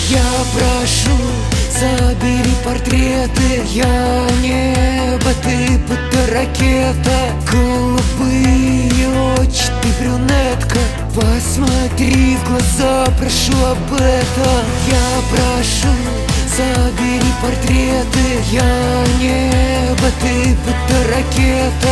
Я прошу, забери портреты. Я небо, ты будто ракета. Голубые очи, ты брюнетка. Посмотри в глаза, прошу об этом. Я прошу, забери портреты. Я небо, ты будто ракета.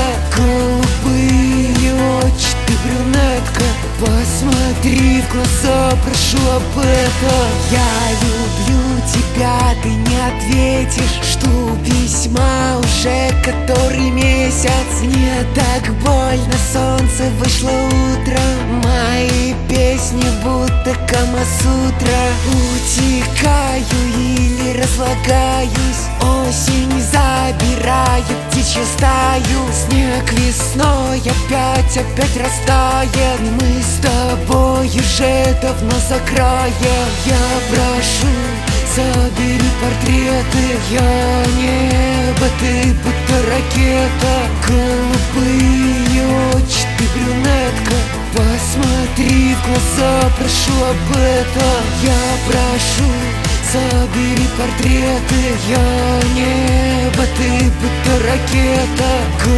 Голубые очи, ты брюнетка. Посмотри в глаза, прошу об этом. Я люблю тебя, ты не ответишь. Жду письма уже который месяц. Мне так больно, солнце вышло утром. Мои песни будто Камасутра. Утекаю или разлагаюсь. Осень забирает птичью стаю. Снег весной опять растает. Мы с тобой уже давно за краем. Я прошу, забери портреты. Я небо, ты будто ракета. Голубые очи, ты брюнетка. Посмотри в глаза, прошу об этом. Я прошу, забери портреты. Я небо, ты будто ракета.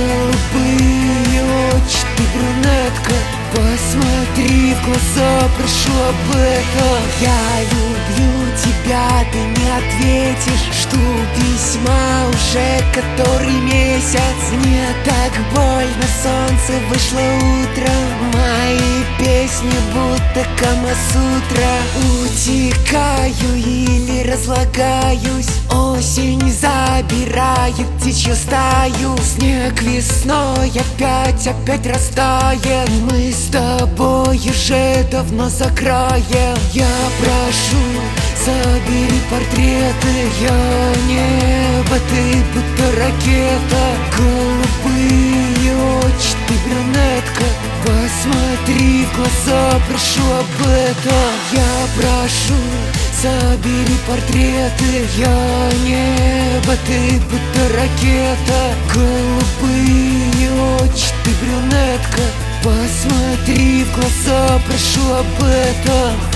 Голубые очи, ты брюнетка. Посмотри в глаза, прошу об этом. Я люблю тебя, ты не ответишь. Жду письма уже который месяц. Мне так больно, солнце вышло утром. Мои песни будто Камасутра. Утекаю или разлагаюсь. Осень забирает птичью стаю. Снег весной опять растает. Мы с тобой уже давно за краем. Я прошу, забери портреты. Я небо, ты будто ракета. Голубые очи, ты брюнетка. Посмотри в глаза, прошу об этом. Я прошу, забери портреты. Я небо, ты будто ракета. Голубые очи, ты брюнетка. Посмотри в глаза, прошу об этом.